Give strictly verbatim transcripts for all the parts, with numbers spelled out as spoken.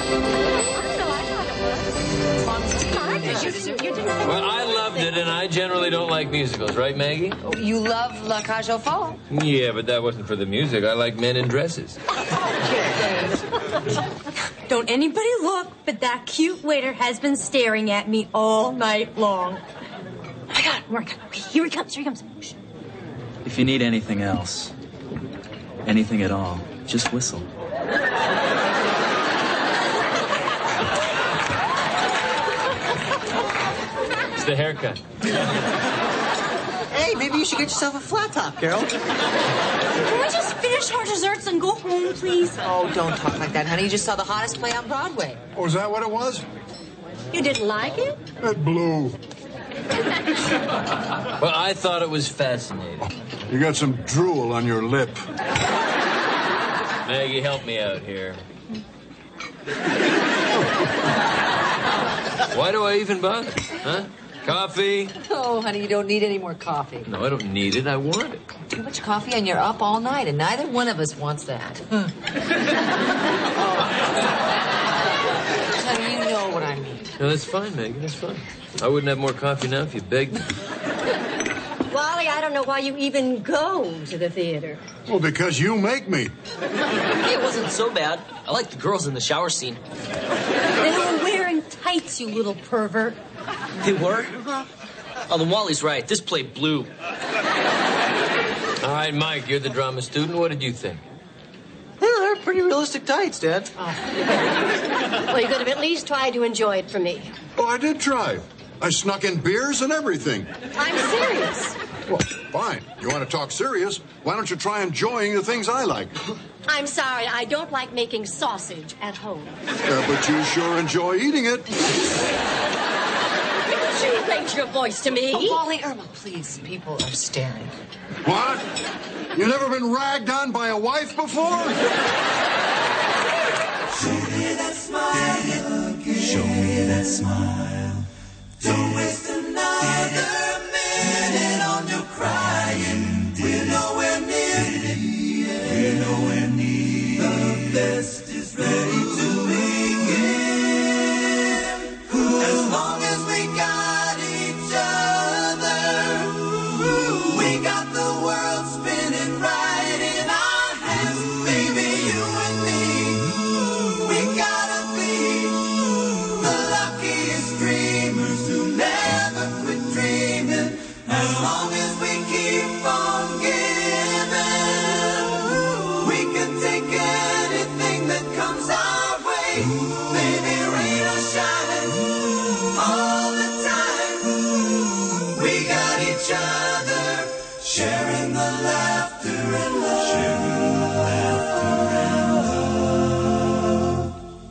Well, I loved it, and I generally don't like musicals, right, Maggie? You love La Cage aux Folles. Yeah, but that wasn't for the music. I like men in dresses. Don't anybody look, but that cute waiter has been staring at me all night long. Oh my God, Mark. Okay, here he comes, here he comes. If you need anything else, anything at all, just whistle. It's the haircut. Hey, maybe you should get yourself a flat top, Carol. Can we just finish our desserts and go home, please? Oh, don't talk like that, honey. You just saw the hottest play on Broadway. Oh, is that what it was? You didn't like it? It blew. Well, I thought it was fascinating. You got some drool on your lip. Maggie, help me out here. Why do I even bother? Huh? Coffee? Oh, honey, you don't need any more coffee. No, I don't need it. I want it. Too much coffee and you're up all night, and neither one of us wants that. Oh. Honey, you know what I mean. No, that's fine, Maggie. That's fine. I wouldn't have more coffee now if you begged me. Wally, I don't know why you even go to the theater. Well, because you make me. Hey, it wasn't so bad. I like the girls in the shower scene. They were wearing tights, you little pervert. They were? Oh, then Wally's right. This play blew. All right, Mike, you're the drama student. What did you think? Yeah, they're pretty realistic tights, Dad. Oh. Well, you could have at least tried to enjoy it for me. Oh, I did try. I snuck in beers and everything. I'm serious. Well, fine. You want to talk serious? Why don't you try enjoying the things I like? I'm sorry, I don't like making sausage at home. Uh, but you sure enjoy eating it. Did you raise your voice to me? Oh, Wally, Irma, please. People are staring. What? You never been ragged on by a wife before? Show me that smile again. Show me that smile. Don't waste another minute on your crying. We're nowhere near the end. We're nowhere near. The best is ready to begin. As long as we got each other, we got the world spinning right in our hands. Baby, you and me, we gotta be the luckiest dreamers who never quit dreaming. As long as we keep on giving, we can take anything that comes our way. Baby, rain or shine, all the time. We got each other, sharing the laughter and love. Sharing the laughter and love.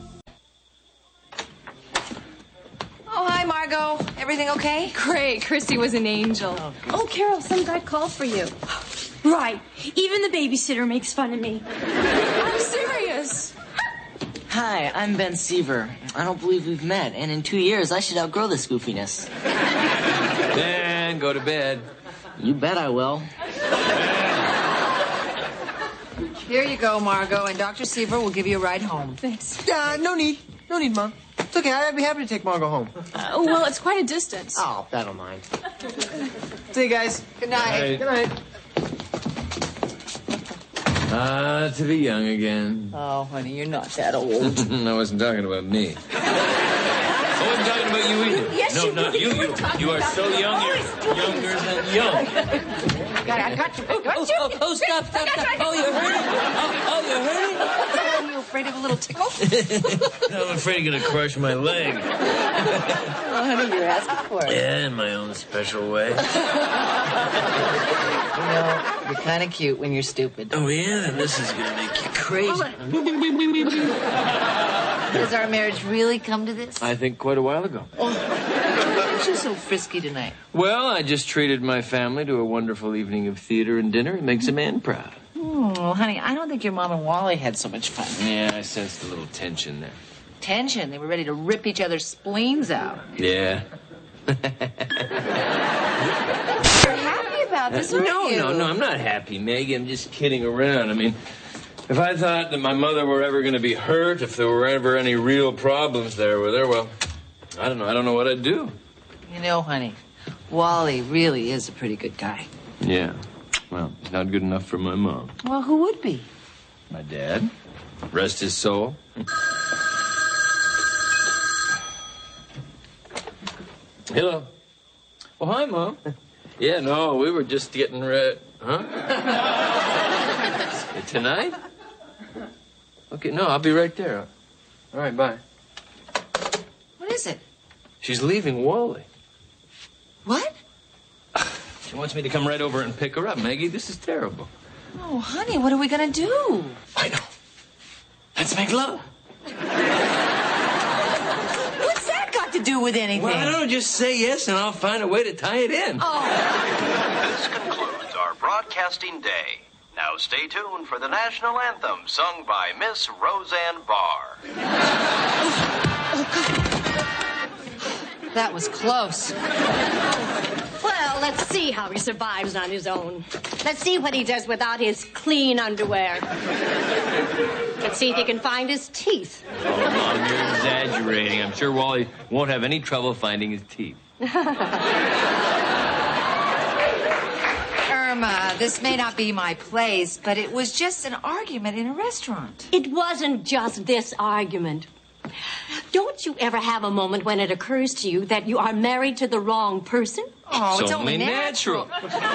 Oh, hi, Margot. Everything okay? Great. Christy was an angel. Oh, Carol, some guy called for you. Right. Even the babysitter makes fun of me. I'm serious. Hi, I'm Ben Seaver. I don't believe we've met, and in two years, I should outgrow this goofiness. Ben, go to bed. You bet I will. Here you go, Margot, and Doctor Seaver will give you a ride home. Thanks. Yeah, no need. No need, Mom. It's okay. I'd be happy to take Margot home. Uh, well, it's quite a distance. Oh, I don't mind. See you guys. Good night. Good night. Ah, to be young again. Oh, honey, you're not that old. I wasn't talking about me. I wasn't talking about you either. Yes, no, you not did. you. You were You, talking you are about so me. young. Always You're younger than young. Got it. I got you. I got Oh, you. oh, oh, stop, stop, stop. Oh, you're hurting. Oh, oh, you're hurting. Are you afraid of a little tickle? I'm afraid you're going to crush my leg. Oh, honey, you're asking for it. Yeah, in my own special way. You know, you're kind of cute when you're stupid. Oh, yeah? Then this is going to make you crazy. Does our marriage really come to this? I think quite a while ago. Oh, why are you so frisky tonight? Well, I just treated my family to a wonderful evening of theater and dinner. It makes a man proud. Oh, honey, I don't think your mom and Wally had so much fun. Yeah, I sensed a little tension there. Tension. They were ready to rip each other's spleens out. Yeah. You're happy about this, aren't no, you? no, no, I'm not happy, Maggie. I'm just kidding around. I mean, If I thought that my mother were ever going to be hurt, if there were ever any real problems there with her, well, I don't know. I don't know what I'd do. You know, honey, Wally really is a pretty good guy. Yeah. Well, he's not good enough for my mom. Well, who would be? My dad. Rest his soul. Hello. Oh, hi, Mom. Yeah, no, we were just getting ready. Huh? Tonight? Okay, no, I'll be right there. All right, bye. What is it? She's leaving Wally. What? She wants me to come right over and pick her up, Maggie. This is terrible. Oh, honey, what are we gonna do? I know. Let's make love. What's that got to do with anything? Well, I don't know. Just say yes, and I'll find a way to tie it in. Oh. This concludes our broadcasting day. Now stay tuned for the national anthem sung by Miss Roseanne Barr. That was close. Well, let's see how he survives on his own. Let's see what he does without his clean underwear. Let's see if he can find his teeth. Oh, Mom, you're exaggerating. I'm sure Wally won't have any trouble finding his teeth. Irma, this may not be my place, but it was just an argument in a restaurant. It wasn't just this argument. Don't you ever have a moment when it occurs to you that you are married to the wrong person? Oh, it's It's only only natural.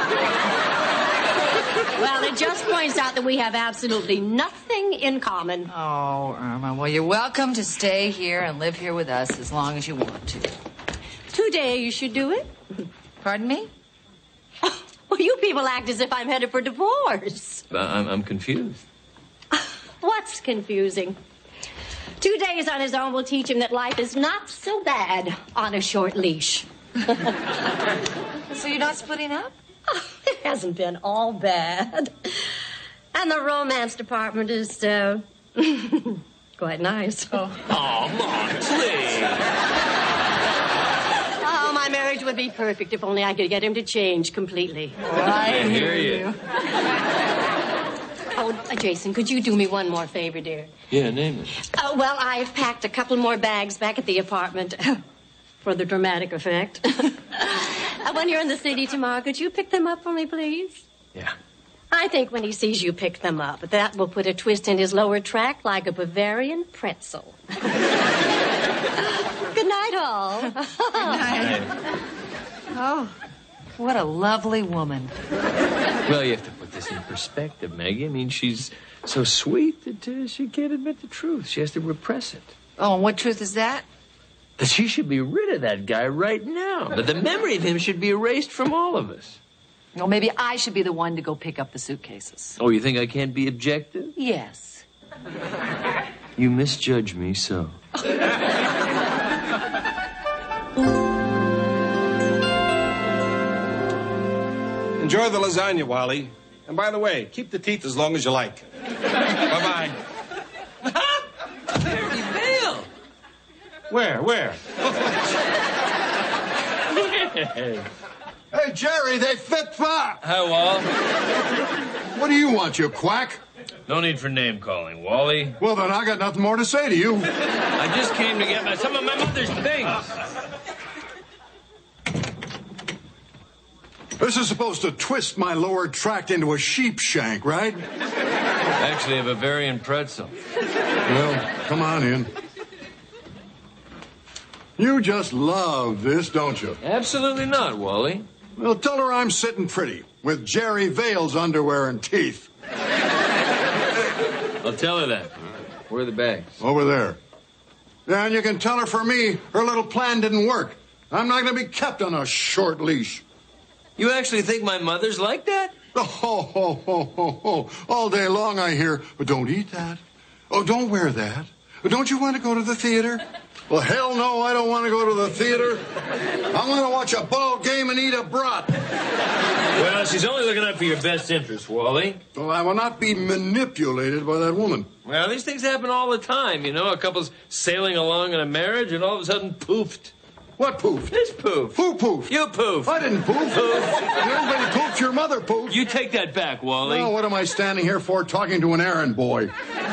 Well, it just points out that we have absolutely nothing in common. Oh, Irma, well, you're welcome to stay here and live here with us as long as you want to. Today you should do it. Pardon me? Well, you people act as if I'm headed for divorce. Uh, I'm, I'm confused. What's confusing? Two days on his own will teach him that life is not so bad on a short leash. So you're not splitting up? It hasn't been all bad. And the romance department is, uh, quite nice. Oh, Mom, please. Oh, my marriage would be perfect if only I could get him to change completely. I hear you. Oh, uh, Jason, could you do me one more favor, dear? Yeah, name it. Uh, well, I've packed a couple more bags back at the apartment for the dramatic effect. uh, when you're in the city tomorrow, could you pick them up for me, please? Yeah. I think when he sees you pick them up, that will put a twist in his lower tract like a Bavarian pretzel. Good night, all. Good night. Oh, what a lovely woman. Well, you have to put this in perspective, Maggie. I mean, she's so sweet that uh, she can't admit the truth. She has to repress it. Oh, and what truth is that? That she should be rid of that guy right now. That the memory of him should be erased from all of us. Well, maybe I should be the one to go pick up the suitcases. Oh, you think I can't be objective? Yes. You misjudge me so. Enjoy the lasagna, Wally. And by the way, keep the teeth as long as you like. Bye-bye. Jerry Vale! Where? Where? Hey, Jerry, they fit fine. Hi, Wall. What do you want, you quack? No need for name calling, Wally. Well, then I got nothing more to say to you. I just came to get my, some of my mother's things. This is supposed to twist my lower tract into a sheep shank, right? Actually, a Bavarian pretzel. Well, come on in. You just love this, don't you? Absolutely not, Wally. Well, tell her I'm sitting pretty with Jerry Vale's underwear and teeth. I'll tell her that. Where are the bags? Over there. Yeah, and you can tell her for me, her little plan didn't work. I'm not going to be kept on a short leash. You actually think my mother's like that? Oh, ho, ho, ho, ho, ho. All day long I hear, oh, don't eat that. Oh, don't wear that. Oh, don't you want to go to the theater? Well, hell no, I don't want to go to the theater. I want to watch a ball game and eat a brat. Well, she's only looking out for your best interest, Wally. Well, I will not be manipulated by that woman. Well, these things happen all the time, you know. A couple's sailing along in a marriage and all of a sudden, poofed. What poofed? This poof. Who poofed? You poof. I didn't poof. Poof. Nobody poofed. Your mother poofed. You take that back, Wally. Well, what am I standing here for talking to an errand boy?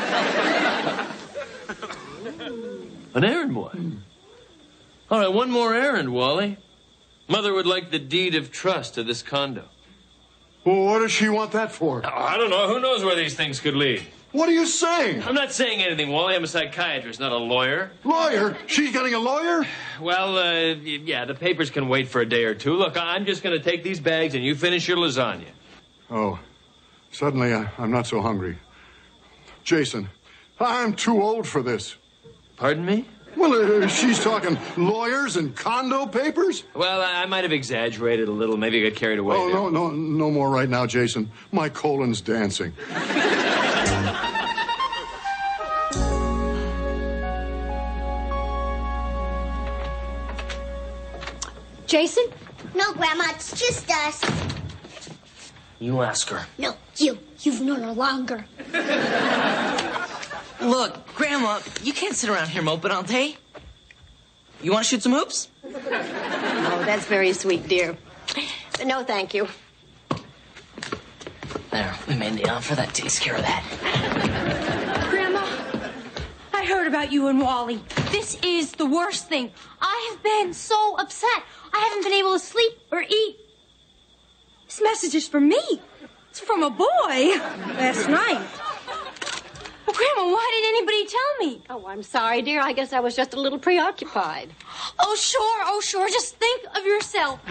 An errand boy? All right, one more errand, Wally. Mother would like the deed of trust to this condo. Well, what does she want that for? Oh, I don't know. Who knows where these things could lead? What are you saying? I'm not saying anything, Wally. I'm a psychiatrist, not a lawyer. Lawyer? She's getting a lawyer? Well, uh, yeah, the papers can wait for a day or two. Look, I'm just going to take these bags and you finish your lasagna. Oh, suddenly I, I'm not so hungry. Jason, I'm too old for this. Pardon me? Well, uh, she's talking lawyers and condo papers? Well, I, I might have exaggerated a little. Maybe I got carried away. Oh, there. no, no, no more right now, Jason. My colon's dancing. Jason? No, Grandma, it's just us. You ask her. No, you. You've known her longer. Look, Grandma, you can't sit around here moping all day. You want to shoot some hoops? Oh, that's very sweet, dear. But no, thank you. There, we made the offer. That takes care of that. Grandma, I heard about you and Wally. This is the worst thing. I have been so upset. I haven't been able to sleep or eat. This message is for me. It's from a boy last night. Well, Grandma, why did anybody tell me? Oh, I'm sorry, dear. I guess I was just a little preoccupied. Oh, sure, oh, sure. Just think of yourself.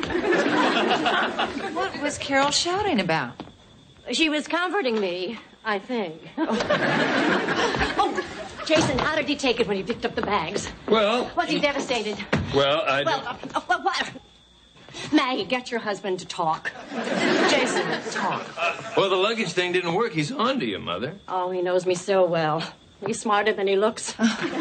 What was Carol shouting about? She was comforting me, I think. Oh, Jason, how did he take it when he picked up the bags? Well... Was he devastated? Well, I... Well, uh, uh, what, what? Maggie, get your husband to talk. Jason, talk. Well, the luggage thing didn't work. He's on to you, Mother. Oh, he knows me so well. He's smarter than he looks.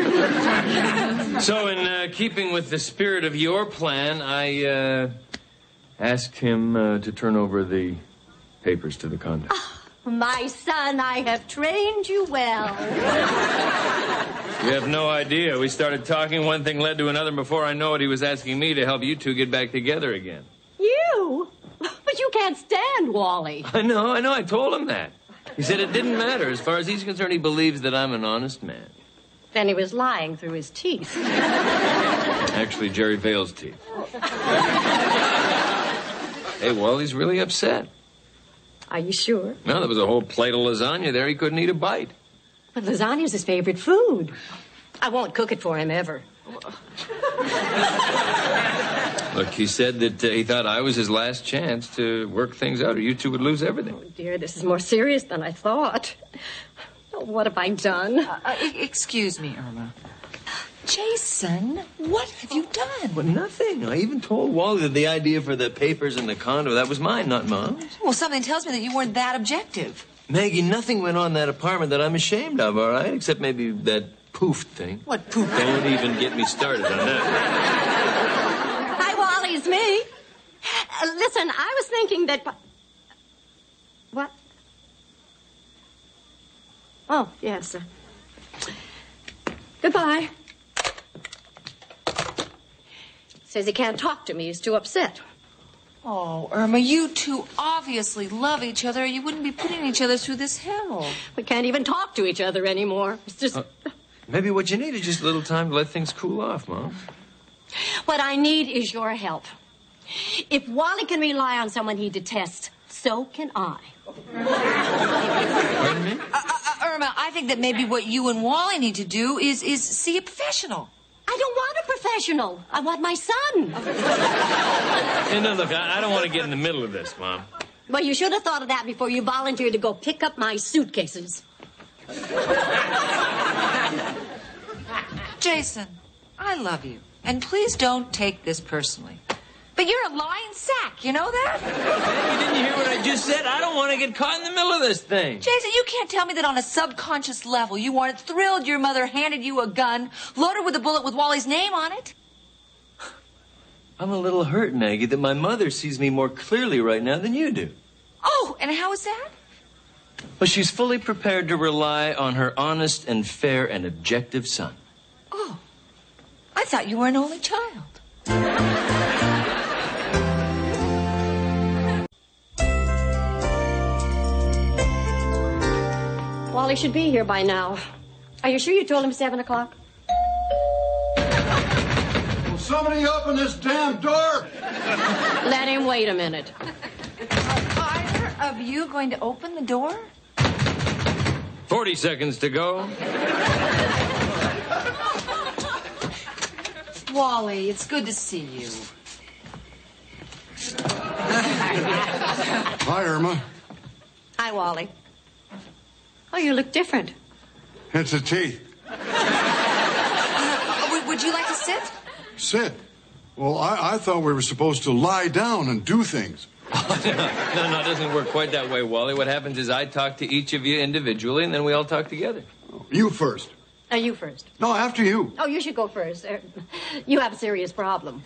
So, in uh, keeping with the spirit of your plan, I uh, asked him uh, to turn over the papers to the condo. My son, I have trained you well. You have no idea. We started talking, one thing led to another, and before I know it, he was asking me to help you two get back together again. You? But you can't stand Wally. I know, I know. I told him that. He said it didn't matter. As far as he's concerned, he believes that I'm an honest man. Then he was lying through his teeth. Actually, Jerry Vale's teeth. Hey, Wally's really upset. Are you sure? No, there was a whole plate of lasagna there. He couldn't eat a bite. But lasagna's his favorite food. I won't cook it for him ever. Look, he said that uh, he thought I was his last chance to work things out, or you two would lose everything. Oh, dear, this is more serious than I thought. Oh, what have I done? Uh, uh, excuse me, Irma. Jason, what have you done? Well, nothing. I even told Wally that the idea for the papers in the condo, that was mine, not Mom's. Well, something tells me that you weren't that objective. Maggie, nothing went on in that apartment that I'm ashamed of, all right? Except maybe that poof thing. What poof? Don't even get me started on that. Hi, Wally, it's me. Uh, listen, I was thinking that... What? Oh, yes. Uh, goodbye. Says he can't talk to me. He's too upset. Oh, Irma, you two obviously love each other. You wouldn't be putting each other through this hell. We can't even talk to each other anymore. It's just... Uh, maybe what you need is just a little time to let things cool off, Mom. What I need is your help. If Wally can rely on someone he detests, so can I. Pardon me? Uh, uh, Irma, I think that maybe what you and Wally need to do is, is see a professional. I don't want a professional. I want my son. Hey, no, look, I, I don't want to get in the middle of this, Mom. Well, you should have thought of that before you volunteered to go pick up my suitcases. Jason, I love you. And please don't take this personally. But you're a lying sack, you know that? You didn't hear what I just said? I don't want to get caught in the middle of this thing. Jason, you can't tell me that on a subconscious level you weren't thrilled your mother handed you a gun loaded with a bullet with Wally's name on it. I'm a little hurt, Maggie, that my mother sees me more clearly right now than you do. Oh, and how is that? Well, she's fully prepared to rely on her honest and fair and objective son. Oh, I thought you were an only child. Wally should be here by now. Are you sure you told him seven o'clock? Will somebody open this damn door? Let him wait a minute. Are either of you going to open the door? Forty seconds to go. Wally, it's good to see you. Hi, Irma. Hi, Wally. Oh, you look different. It's the teeth. Uh, would, would you like to sit? Sit. Well, I, I thought we were supposed to lie down and do things. no, no, it doesn't work quite that way, Wally. What happens is I talk to each of you individually, and then we all talk together. You first. Uh, you first. No, after you. Oh, you should go first. Uh, you have a serious problem.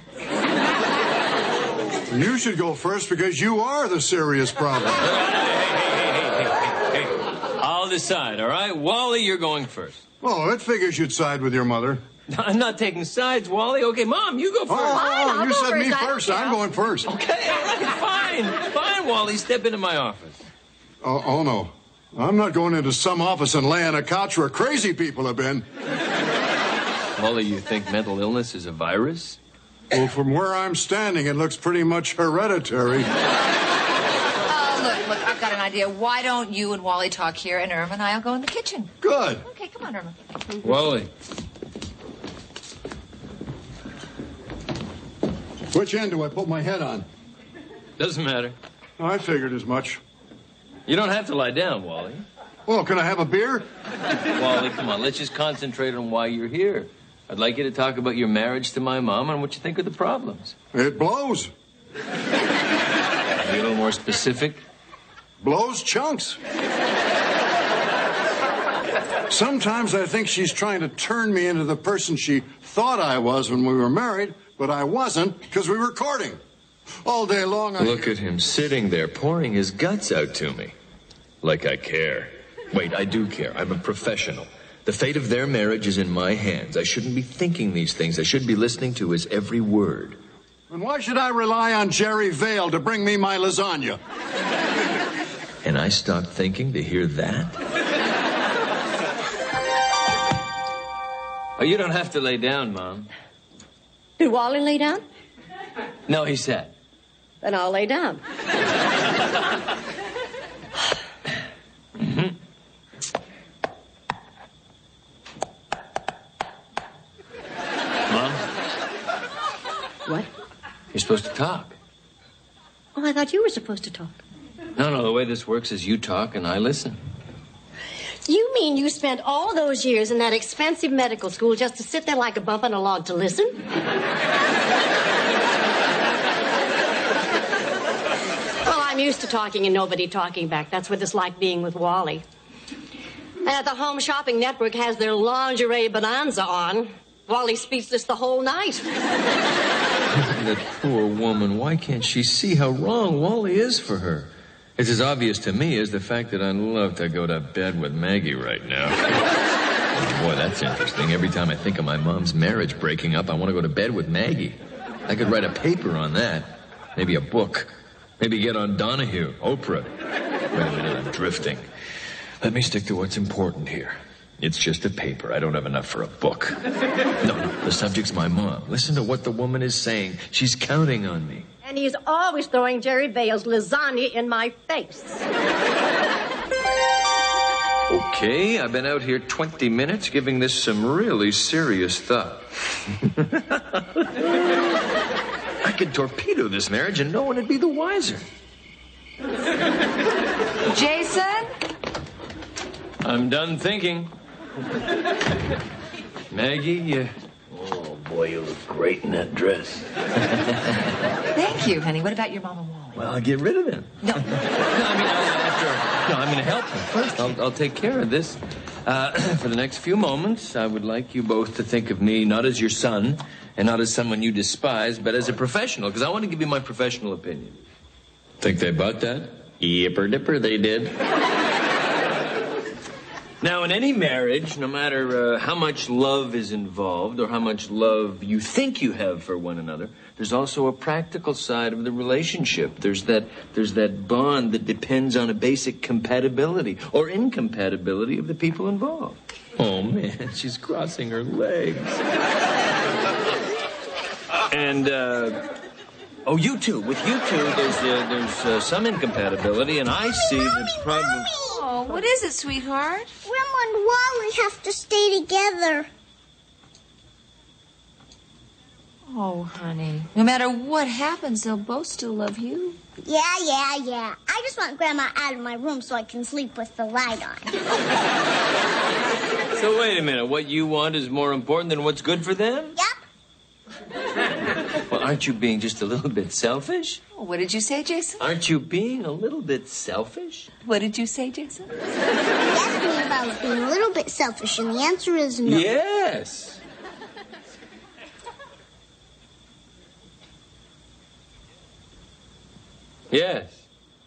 You should go first because you are the serious problem. Hey, hey, hey, hey, hey. I'll decide, all right? Wally, you're going first. Oh, it figures you'd side with your mother. I'm not taking sides, Wally. Okay, Mom, you go first. Oh, Fine, you go said me first. I- first. I'm going first. Okay, all right, fine. Fine, Wally. Step into my office. Oh, oh, no. I'm not going into some office and laying on a couch where crazy people have been. Wally, you think mental illness is a virus? Well, from where I'm standing, it looks pretty much hereditary. Oh, look, look, I've got an idea. Why don't you and Wally talk here, and Irma and I'll go in the kitchen? Good. Okay, come on, Irma. Wally. Which end do I put my head on? Doesn't matter. I figured as much. You don't have to lie down, Wally. Well, can I have a beer? Wally, come on. Let's just concentrate on why you're here. I'd like you to talk about your marriage to my mom and what you think are the problems. It blows. Be a little more specific. Blows chunks. Sometimes I think she's trying to turn me into the person she thought I was when we were married, but I wasn't because we were courting. All day long I... Look at him sitting there pouring his guts out to me. Like I care. Wait, I do care. I'm a professional. The fate of their marriage is in my hands. I shouldn't be thinking these things. I should be listening to his every word. And why should I rely on Jerry Vale to bring me my lasagna? And I stopped thinking to hear that? Oh, you don't have to lay down, Mom. Did Wally lay down? No, he sat. Then I'll lay down. Mm-hmm. Mom? What? You're supposed to talk. Oh, I thought you were supposed to talk. No, no, the way this works is you talk and I listen. You mean you spent all those years in that expensive medical school just to sit there like a bump on a log to listen? Well, I'm used to talking and nobody talking back. That's what it's like being with Wally. And the Home Shopping Network has their lingerie bonanza on. Wally's speechless the whole night. That poor woman. Why can't she see how wrong Wally is for her? It's as obvious to me as the fact that I'd love to go to bed with Maggie right now. Boy, that's interesting. Every time I think of my mom's marriage breaking up, I want to go to bed with Maggie. I could write a paper on that. Maybe a book. Maybe get on Donahue, Oprah. Wait a minute, I'm drifting. Let me stick to what's important here. It's just a paper. I don't have enough for a book. No, no, the subject's my mom. Listen to what the woman is saying. She's counting on me. And he's always throwing Jerry Vale's lasagna in my face. Okay, I've been out here twenty minutes giving this some really serious thought. I could torpedo this marriage and no one would be the wiser. Jason? I'm done thinking. Maggie, you... Oh, boy, you look great in that dress. Thank you, honey. What about your mom and Wally? Well, I'll get rid of them. No. no, I mean, after... No, I'm going to help them first. I'll, I'll take care of this. Uh, for the next few moments, I would like you both to think of me not as your son and not as someone you despise, but as a professional, because I want to give you my professional opinion. Think they bought that? Yipper dipper, they did. Now, in any marriage, no matter uh, how much love is involved or how much love you think you have for one another, there's also a practical side of the relationship. There's that, there's that bond that depends on a basic compatibility or incompatibility of the people involved. Oh, man, she's crossing her legs. And, uh... Oh, you two. With you two, there's uh, there's uh, some incompatibility, and I see the problem. Oh, what is it, sweetheart? Grandma and Wally have to stay together. Oh, honey. No matter what happens, they'll both still love you. Yeah, yeah, yeah. I just want Grandma out of my room so I can sleep with the light on. So wait a minute. What you want is more important than what's good for them? Yep. Well, aren't you being just a little bit selfish? Oh, what did you say, Jason? Aren't you being a little bit selfish? What did you say, Jason? You asked me if I was being a little bit selfish, and the answer is no. Yes. Yes.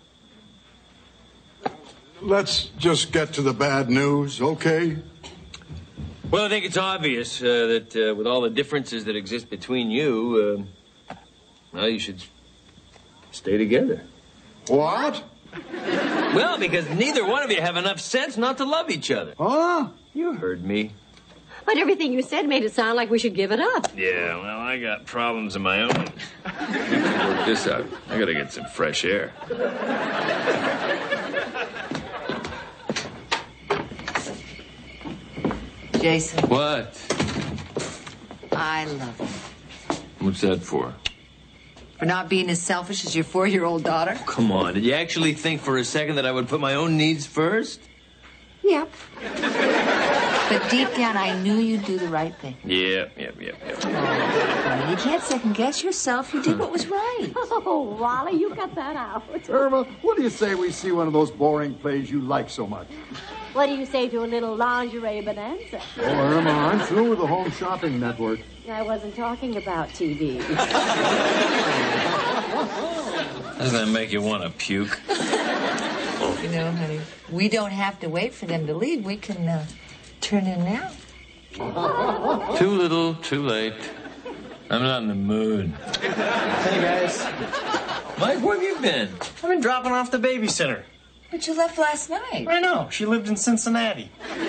Let's just get to the bad news, okay? Well, I think it's obvious uh, that uh, with all the differences that exist between you, uh, well, you should stay together. What? Well, because neither one of you have enough sense not to love each other. Huh? You heard me. But everything you said made it sound like we should give it up. Yeah, well, I got problems of my own. You can work this out. I gotta get some fresh air. Jason. What? I love you. What's that for? For not being as selfish as your four-year-old daughter? Come on, did you actually think for a second that I would put my own needs first? Yep. But deep down, I knew you'd do the right thing. Yep, yep, yep, yep. Oh, you can't second-guess yourself. You did what was right. Oh, Wally, you got that out. Irma, what do you say we see one of those boring plays you like so much? What do you say to a little lingerie bonanza? Oh, Irma, I'm through with the Home Shopping Network. I wasn't talking about T V. Doesn't that make you want to puke? You know, honey, we don't have to wait for them to leave. We can uh, turn in now. Too little, too late. I'm not in the mood. Hey, guys. Mike, where have you been? I've been dropping off the babysitter. But you left last night. I know. She lived in Cincinnati.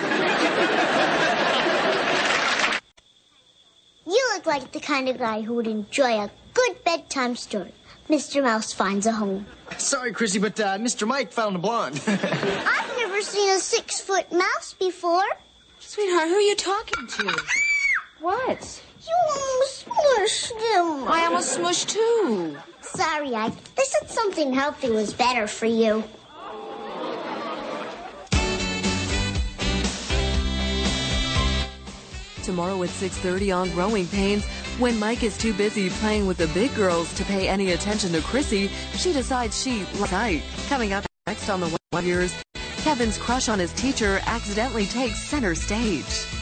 You look like the kind of guy who would enjoy a good bedtime story. Mister Mouse finds a home. Sorry, Chrissy, but uh, Mister Mike found a blonde. I've never seen a six-foot mouse before. Sweetheart, who are you talking to? What? You almost smushed him. I almost smushed too. Sorry, I, I said something healthy was better for you. Tomorrow at six thirty on Growing Pains, when Mike is too busy playing with the big girls to pay any attention to Chrissy, she decides she likes Ike. Coming up next on the One Years, Kevin's crush on his teacher accidentally takes center stage.